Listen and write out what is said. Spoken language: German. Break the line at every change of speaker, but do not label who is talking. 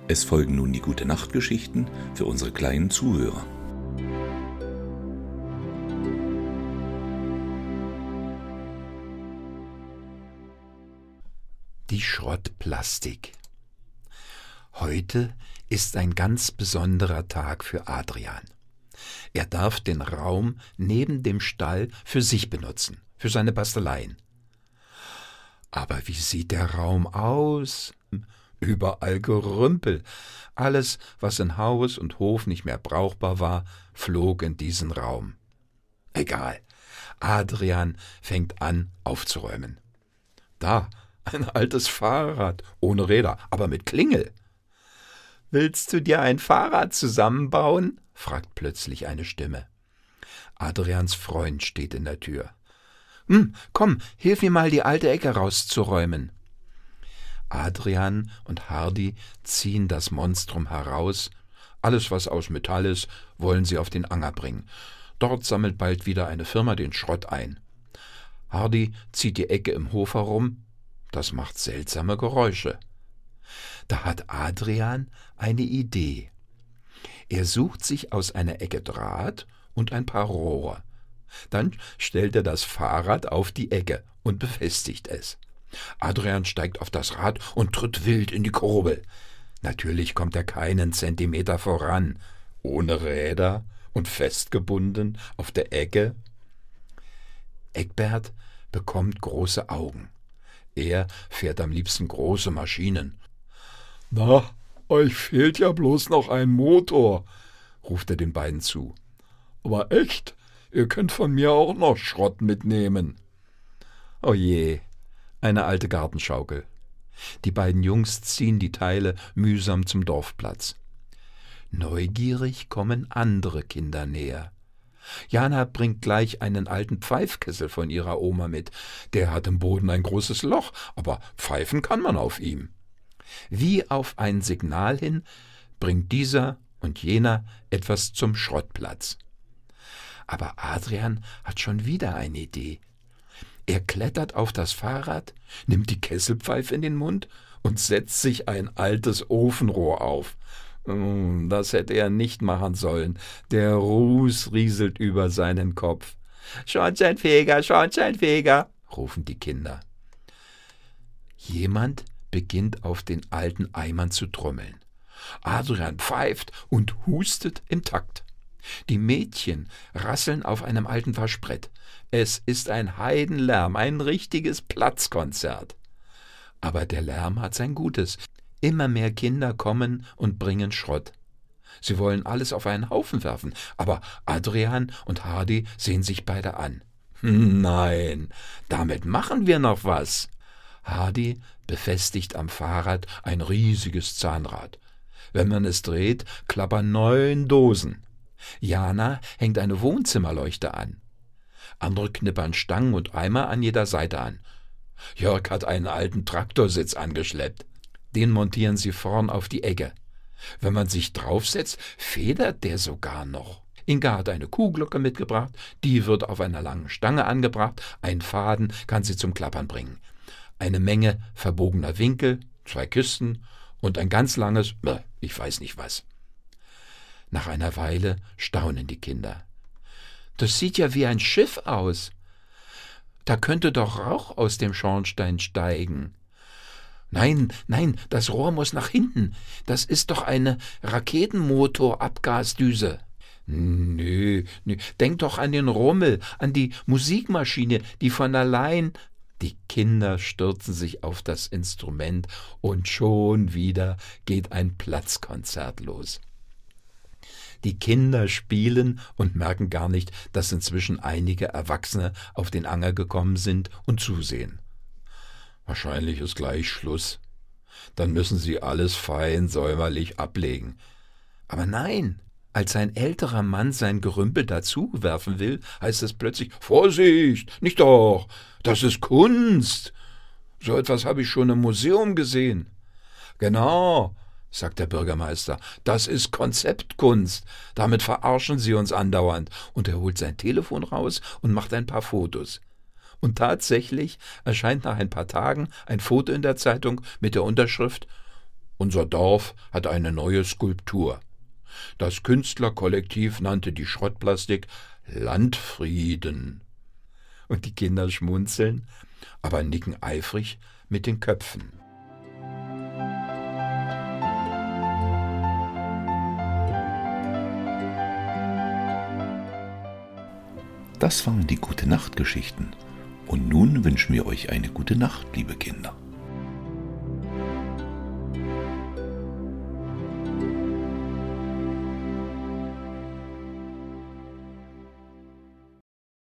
Es folgen nun die Gute-Nacht-Geschichten für unsere kleinen Zuhörer.
Die Schrottplastik. Heute ist ein ganz besonderer Tag für Adrian. Er darf den Raum neben dem Stall für sich benutzen, für seine Basteleien. Aber wie sieht der Raum aus? Überall Gerümpel. Alles, was in Haus und Hof nicht mehr brauchbar war, flog in diesen Raum. Egal. Adrian fängt an, aufzuräumen. Da, ein altes Fahrrad, ohne Räder, aber mit Klingel. »Willst du dir ein Fahrrad zusammenbauen?« fragt plötzlich eine Stimme. Adrians Freund steht in der Tür. »Komm, hilf mir mal, die alte Ecke rauszuräumen.« Adrian und Hardy ziehen das Monstrum heraus. Alles, was aus Metall ist, wollen sie auf den Anger bringen. Dort sammelt bald wieder eine Firma den Schrott ein. Hardy zieht die Ecke im Hof herum. Das macht seltsame Geräusche. Da hat Adrian eine Idee. Er sucht sich aus einer Ecke Draht und ein paar Rohre. Dann stellt er das Fahrrad auf die Ecke und befestigt es. Adrian steigt auf das Rad und tritt wild in die Kurbel. Natürlich kommt er keinen Zentimeter voran. Ohne Räder und festgebunden auf der Ecke. Eckbert bekommt große Augen. Er fährt am liebsten große Maschinen. »Na, euch fehlt ja bloß noch ein Motor«, ruft er den beiden zu. »Aber echt, ihr könnt von mir auch noch Schrott mitnehmen.« Oh je, eine alte Gartenschaukel. Die beiden Jungs ziehen die Teile mühsam zum Dorfplatz. Neugierig kommen andere Kinder näher. Jana bringt gleich einen alten Pfeifkessel von ihrer Oma mit. Der hat im Boden ein großes Loch, aber pfeifen kann man auf ihm. Wie auf ein Signal hin bringt dieser und jener etwas zum Schrottplatz. Aber Adrian hat schon wieder eine Idee. Er klettert auf das Fahrrad, nimmt die Kesselpfeife in den Mund und setzt sich ein altes Ofenrohr auf. Das hätte er nicht machen sollen. Der Ruß rieselt über seinen Kopf. »Schornsteinfeger, Schornsteinfeger«, rufen die Kinder. Jemand beginnt auf den alten Eimern zu trommeln. Adrian pfeift und hustet im Takt. Die Mädchen rasseln auf einem alten Waschbrett. Es ist ein Heidenlärm, ein richtiges Platzkonzert. Aber der Lärm hat sein Gutes. Immer mehr Kinder kommen und bringen Schrott. Sie wollen alles auf einen Haufen werfen, aber Adrian und Hardy sehen sich beide an. »Nein, damit machen wir noch was.« Hardy befestigt am Fahrrad ein riesiges Zahnrad. Wenn man es dreht, klappern 9 Dosen. Jana hängt eine Wohnzimmerleuchte an. Andere knippern Stangen und Eimer an jeder Seite an. Jörg hat einen alten Traktorsitz angeschleppt. Den montieren sie vorn auf die Ecke. Wenn man sich draufsetzt, federt der sogar noch. Inga hat eine Kuhglocke mitgebracht, die wird auf einer langen Stange angebracht, ein Faden kann sie zum Klappern bringen. Eine Menge verbogener Winkel, 2 Kisten und ein ganz langes, ich weiß nicht was. Nach einer Weile staunen die Kinder. »Das sieht ja wie ein Schiff aus. Da könnte doch Rauch aus dem Schornstein steigen.« »Nein, das Rohr muss nach hinten. Das ist doch eine Raketenmotor-Abgasdüse.« Nö, denk doch an den Rummel, an die Musikmaschine, die von allein. Die Kinder stürzen sich auf das Instrument und schon wieder geht ein Platzkonzert los. Die Kinder spielen und merken gar nicht, dass inzwischen einige Erwachsene auf den Anger gekommen sind und zusehen. Wahrscheinlich ist gleich Schluss. Dann müssen sie alles fein säuberlich ablegen. Aber nein, als ein älterer Mann sein Gerümpel dazuwerfen will, heißt es plötzlich, »Vorsicht, nicht doch, das ist Kunst. So etwas habe ich schon im Museum gesehen.« »Genau«, sagt der Bürgermeister, »das ist Konzeptkunst. Damit verarschen Sie uns andauernd.« Und er holt sein Telefon raus und macht ein paar Fotos. Und tatsächlich erscheint nach ein paar Tagen ein Foto in der Zeitung mit der Unterschrift Unser Dorf hat eine neue Skulptur. Das Künstlerkollektiv nannte die Schrottplastik Landfrieden. Und die Kinder schmunzeln, aber nicken eifrig mit den Köpfen.
Das waren die Gute-Nacht-Geschichten. Und nun wünschen wir euch eine gute Nacht, liebe Kinder.